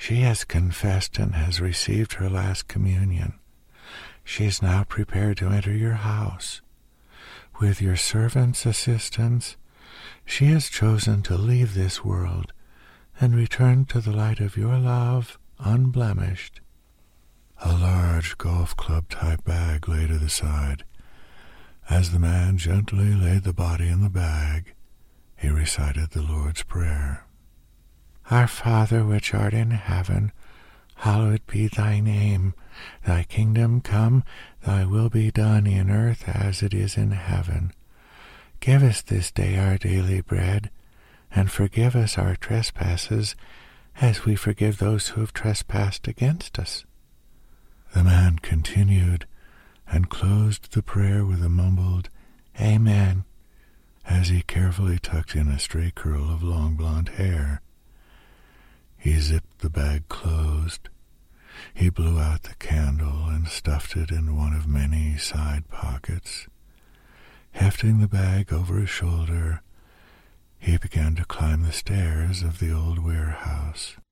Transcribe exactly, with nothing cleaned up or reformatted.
She has confessed and has received her last communion. She is now prepared to enter your house. With your servant's assistance, she has chosen to leave this world and return to the light of your love unblemished. A large golf club-type bag lay to the side. As the man gently laid the body in the bag, he recited the Lord's Prayer. Our Father which art in heaven, hallowed be thy name. Thy kingdom come, thy will be done in earth as it is in heaven. Give us this day our daily bread, and forgive us our trespasses, as we forgive those who have trespassed against us. The man continued and closed the prayer with a mumbled Amen, as he carefully tucked in a stray curl of long blonde hair. He zipped the bag closed. He blew out the candle and stuffed it in one of many side pockets. Hefting the bag over his shoulder, he began to climb the stairs of the old warehouse.